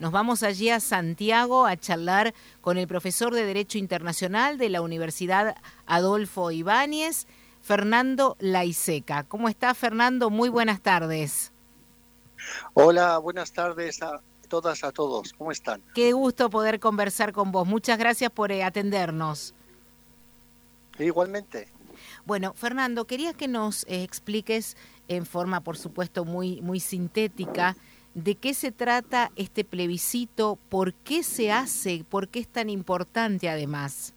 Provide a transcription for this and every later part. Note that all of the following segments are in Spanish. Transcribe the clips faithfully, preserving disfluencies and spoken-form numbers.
Nos vamos allí a Santiago a charlar con el profesor de Derecho Internacional de la Universidad Adolfo Ibáñez, Fernando Laiseca. ¿Cómo está, Fernando? Muy buenas tardes. Hola, buenas tardes a todas, a todos. ¿Cómo están? Qué gusto poder conversar con vos. Muchas gracias por eh, atendernos. Igualmente. Bueno, Fernando, quería que nos eh, expliques en forma, por supuesto, muy, muy sintética, de qué se trata este plebiscito, por qué se hace, por qué es tan importante además.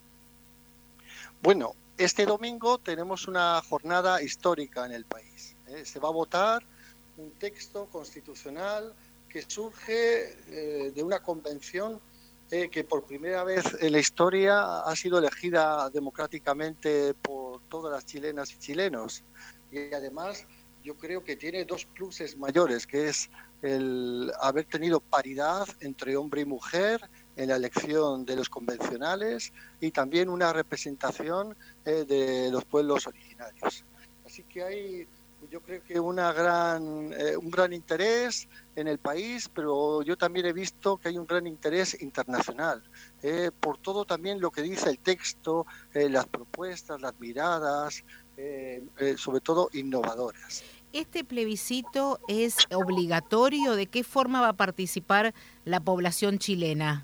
Bueno, este domingo tenemos una jornada histórica en el país. ¿eh? Se va a votar un texto constitucional que surge eh, de una convención eh, que por primera vez en la historia ha sido elegida democráticamente por todas las chilenas y chilenos. Y además yo creo que tiene dos pluses mayores, que es el haber tenido paridad entre hombre y mujer en la elección de los convencionales y también una representación eh, de los pueblos originarios. Así que hay, yo creo que una gran, eh, un gran interés en el país, pero yo también he visto que hay un gran interés internacional, eh, por todo también lo que dice el texto, eh, las propuestas, las miradas, eh, eh, sobre todo innovadoras. ¿Este plebiscito es obligatorio? ¿De qué forma va a participar la población chilena?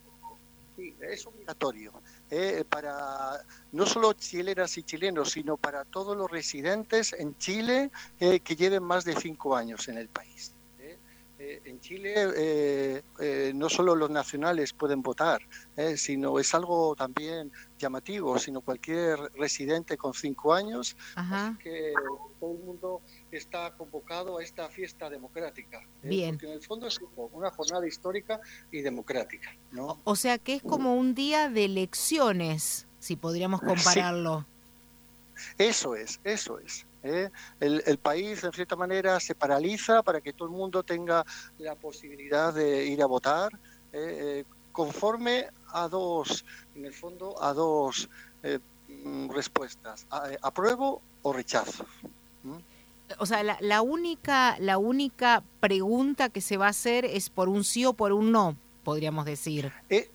Sí, es obligatorio. Eh, para no solo chilenas y chilenos, sino para todos los residentes en Chile eh, que lleven más de cinco años en el país. Eh, eh, en Chile eh, eh, no solo los nacionales pueden votar, eh, sino es algo también llamativo, sino cualquier residente con cinco años. Ajá. Así que todo el mundo está convocado a esta fiesta democrática. ¿eh? Bien. Porque en el fondo es una jornada histórica y democrática, ¿no? O sea que es como un día de elecciones, si podríamos compararlo. Sí. Eso es, eso es. ¿eh? El, el país, en cierta manera, se paraliza para que todo el mundo tenga la posibilidad de ir a votar, eh, eh, conforme a dos, en el fondo, a dos eh, respuestas: a, apruebo o rechazo. ¿Mm? O sea, la, la única, la única pregunta que se va a hacer es por un sí o por un no, podríamos decir. Eh,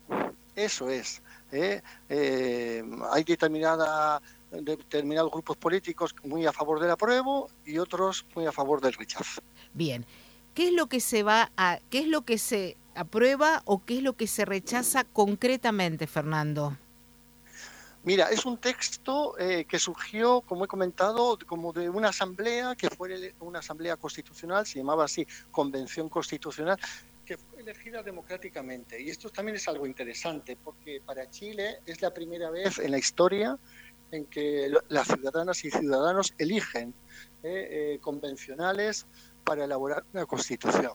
eso es. ¿eh? Eh, hay determinada, determinados grupos políticos muy a favor del apruebo y otros muy a favor del rechazo. Bien. ¿Qué es lo que se va a, qué es lo que se aprueba o qué es lo que se rechaza concretamente, Fernando? Mira, es un texto eh, que surgió, como he comentado, como de una asamblea, que fue una asamblea constitucional, se llamaba así Convención Constitucional, que fue elegida democráticamente. Y esto también es algo interesante, porque para Chile es la primera vez en la historia en que las ciudadanas y ciudadanos eligen eh, eh, convencionales para elaborar una constitución.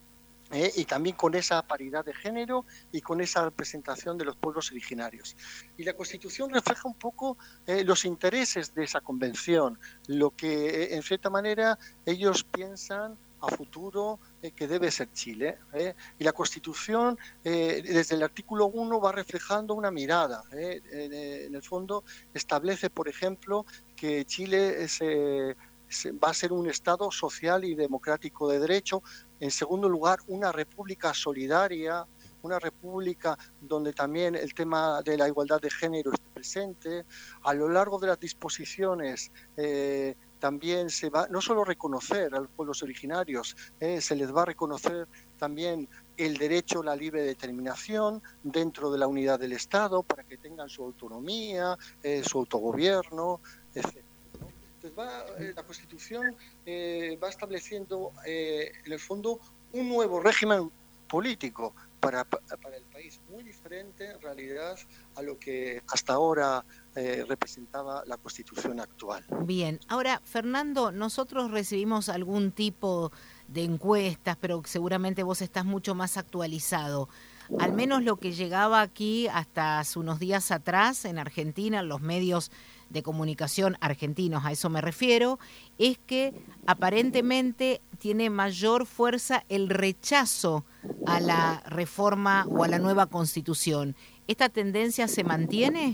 Eh, y también con esa paridad de género y con esa representación de los pueblos originarios. Y la Constitución refleja un poco eh, los intereses de esa convención, lo que eh, en cierta manera ellos piensan a futuro eh, que debe ser Chile. Eh. Y la Constitución, eh, desde el artículo uno, va reflejando una mirada. Eh. En, en el fondo establece, por ejemplo, que Chile es, eh, va a ser un Estado social y democrático de derecho. En segundo lugar, una república solidaria, una república donde también el tema de la igualdad de género esté presente. A lo largo de las disposiciones eh, también se va no solo reconocer a los pueblos originarios, eh, se les va a reconocer también el derecho a la libre determinación dentro de la unidad del Estado para que tengan su autonomía, eh, su autogobierno, etcétera. Entonces va, eh, la Constitución eh, va estableciendo, eh, en el fondo, un nuevo régimen político para, para el país, muy diferente en realidad a lo que hasta ahora eh, representaba la Constitución actual. Bien, ahora, Fernando, nosotros recibimos algún tipo de encuestas, pero seguramente vos estás mucho más actualizado. Al menos lo que llegaba aquí hasta hace unos días atrás en Argentina, en los medios de comunicación argentinos, a eso me refiero, es que aparentemente tiene mayor fuerza el rechazo a la reforma o a la nueva Constitución. ¿Esta tendencia se mantiene?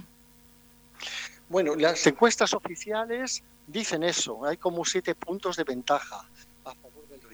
Bueno, las encuestas oficiales dicen eso, hay como siete puntos de ventaja a favor del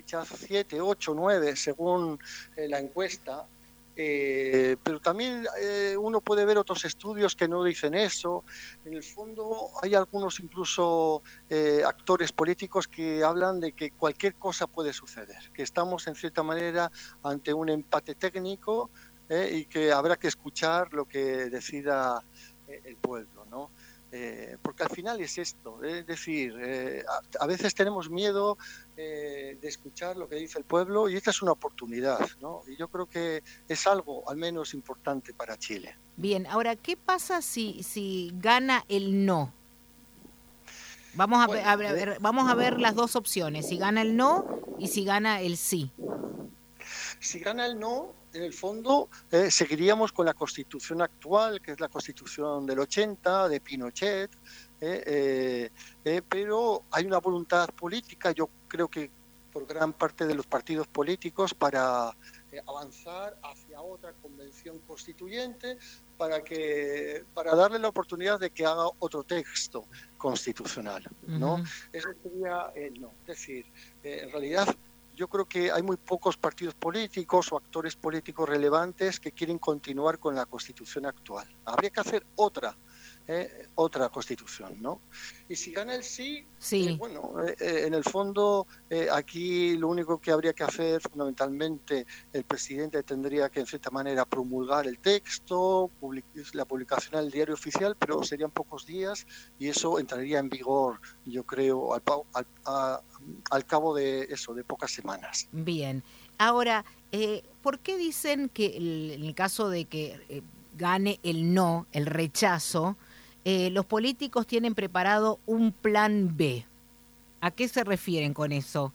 rechazo siete, ocho, nueve, según eh, la encuesta. Eh, pero también eh, uno puede ver otros estudios que no dicen eso. En el fondo hay algunos incluso eh, actores políticos que hablan de que cualquier cosa puede suceder, que estamos en cierta manera ante un empate técnico eh, y que habrá que escuchar lo que decida eh, el pueblo, ¿no? Eh, porque al final es esto, es decir, eh, a, a veces tenemos miedo eh, de escuchar lo que dice el pueblo y esta es una oportunidad, ¿no? Y yo creo que es algo al menos importante para Chile. Bien, ahora, ¿qué pasa si, si gana el no? Vamos a, Bueno, ver, a ver, vamos a ver las dos opciones, si gana el no y si gana el sí. Si gana el no, en el fondo eh, seguiríamos con la Constitución actual, que es la Constitución del ochenta, de Pinochet, eh, eh, eh, pero hay una voluntad política, yo creo que por gran parte de los partidos políticos, para eh, avanzar hacia otra convención constituyente, para, que, para darle la oportunidad de que haga otro texto constitucional, ¿no? Uh-huh. Eso sería el no. Es decir, eh, en realidad yo creo que hay muy pocos partidos políticos o actores políticos relevantes que quieren continuar con la Constitución actual. Habría que hacer otra, eh, otra Constitución, ¿no? Y si gana el sí, sí. Eh, bueno, eh, en el fondo eh, aquí lo único que habría que hacer fundamentalmente, el presidente tendría que en cierta manera promulgar el texto, public- la publicación en el diario oficial, pero serían pocos días y eso entraría en vigor, yo creo, al, al, a, al cabo de eso, de pocas semanas. Bien. Ahora, eh, ¿por qué dicen que el, en el caso de que eh, gane el no, el rechazo, eh, los políticos tienen preparado un plan B? ¿A qué se refieren con eso?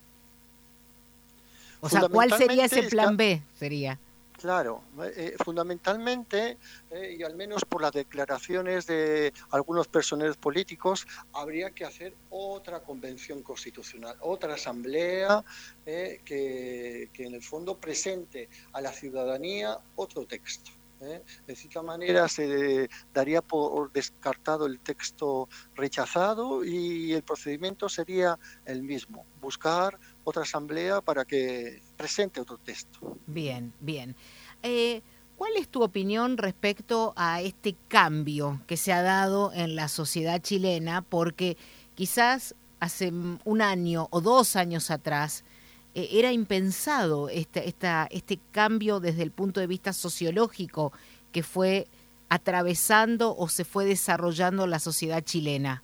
O sea, ¿cuál sería ese plan B? Sería. Claro, eh, fundamentalmente, eh, y al menos por las declaraciones de algunos personeros políticos, habría que hacer otra convención constitucional, otra asamblea eh, que, que en el fondo presente a la ciudadanía otro texto. ¿eh? De cierta manera se daría por descartado el texto rechazado y el procedimiento sería el mismo, buscar otra asamblea para que presente otro texto. Bien, bien. Eh, ¿Cuál es tu opinión respecto a este cambio que se ha dado en la sociedad chilena? Porque quizás hace un año o dos años atrás eh, era impensado este, esta, este cambio desde el punto de vista sociológico que fue atravesando o se fue desarrollando la sociedad chilena.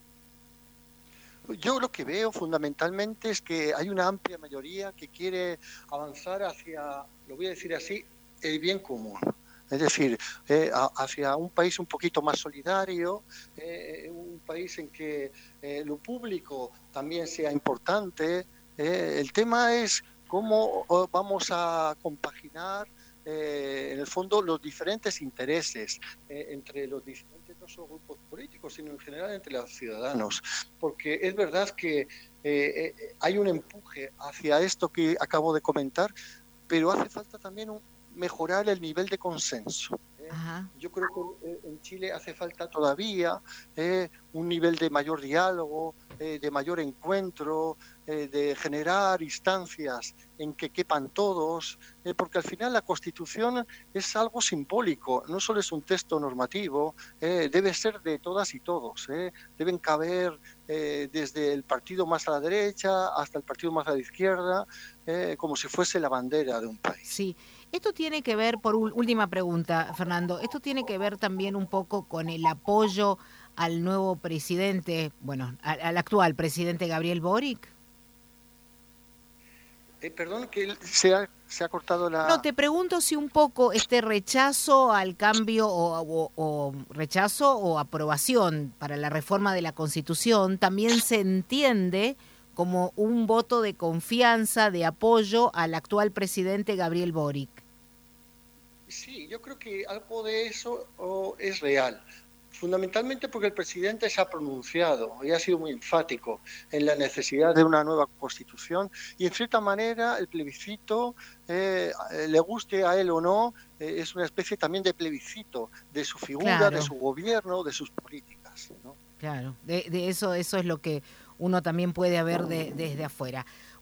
Yo lo que veo fundamentalmente es que hay una amplia mayoría que quiere avanzar hacia, lo voy a decir así, el bien común. Es decir, eh, hacia un país un poquito más solidario, eh, un país en que eh, lo público también sea importante. Eh, el tema es cómo vamos a compaginar eh, en el fondo los diferentes intereses eh, entre los diferentes no solo grupos políticos, sino en general entre los ciudadanos. Porque es verdad que eh, eh, hay un empuje hacia esto que acabo de comentar, pero hace falta también un mejorar el nivel de consenso. ¿eh? Yo creo que eh, en Chile hace falta todavía eh, un nivel de mayor diálogo, eh, de mayor encuentro, eh, de generar instancias en que quepan todos, eh, porque al final la Constitución es algo simbólico, no solo es un texto normativo, eh, debe ser de todas y todos, eh, deben caber eh, desde el partido más a la derecha hasta el partido más a la izquierda, eh, como si fuese la bandera de un país. Sí. Esto tiene que ver, por última pregunta, Fernando, esto tiene que ver también un poco con el apoyo al nuevo presidente, bueno, al, al actual presidente Gabriel Boric. Eh, perdón, que se ha, se ha cortado la... No, te pregunto si un poco este rechazo al cambio o, o, o rechazo o aprobación para la reforma de la Constitución también se entiende como un voto de confianza, de apoyo al actual presidente Gabriel Boric. Sí, yo creo que algo de eso oh, es real. Fundamentalmente porque el presidente se ha pronunciado y ha sido muy enfático en la necesidad de una nueva constitución y en cierta manera el plebiscito, eh, le guste a él o no, eh, es una especie también de plebiscito de su figura, claro, de su gobierno, de sus políticas, ¿no? Claro, de, de eso, eso es lo que uno también puede ver de, desde afuera.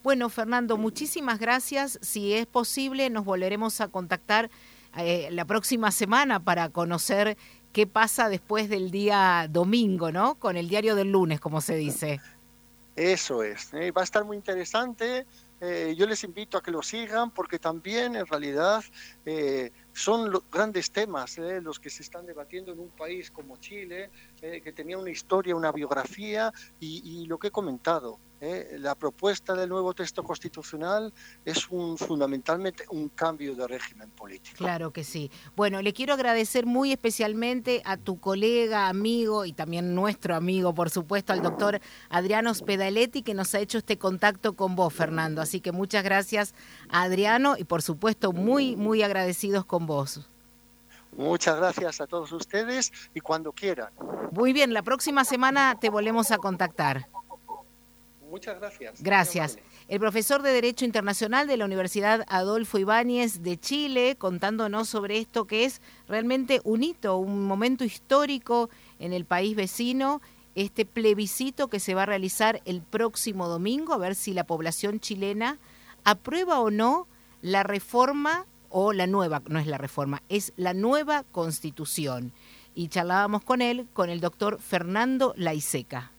Bueno, Fernando, muchísimas gracias. Si es posible, nos volveremos a contactar eh, la próxima semana para conocer qué pasa después del día domingo, ¿no? Con el diario del lunes, como se dice. Eso es, ¿eh? Va a estar muy interesante. Eh, yo les invito a que lo sigan porque también en realidad eh, son los grandes temas eh, los que se están debatiendo en un país como Chile, eh, que tenía una historia, una biografía y, y lo que he comentado. Eh, la propuesta del nuevo texto constitucional es un, fundamentalmente un cambio de régimen político. Claro que sí. Bueno, le quiero agradecer muy especialmente a tu colega, amigo y también nuestro amigo, por supuesto, al doctor Adriano Spedaletti, que nos ha hecho este contacto con vos, Fernando. Así que muchas gracias, Adriano, y por supuesto muy, muy agradecidos con vos. Muchas gracias a todos ustedes y cuando quieran. Muy bien, la próxima semana te volvemos a contactar. Muchas gracias. Gracias. El profesor de Derecho Internacional de la Universidad Adolfo Ibáñez de Chile, contándonos sobre esto que es realmente un hito, un momento histórico en el país vecino, este plebiscito que se va a realizar el próximo domingo, a ver si la población chilena aprueba o no la reforma, o la nueva, no es la reforma, es la nueva Constitución. Y charlábamos con él, con el doctor Fernando Laiseca.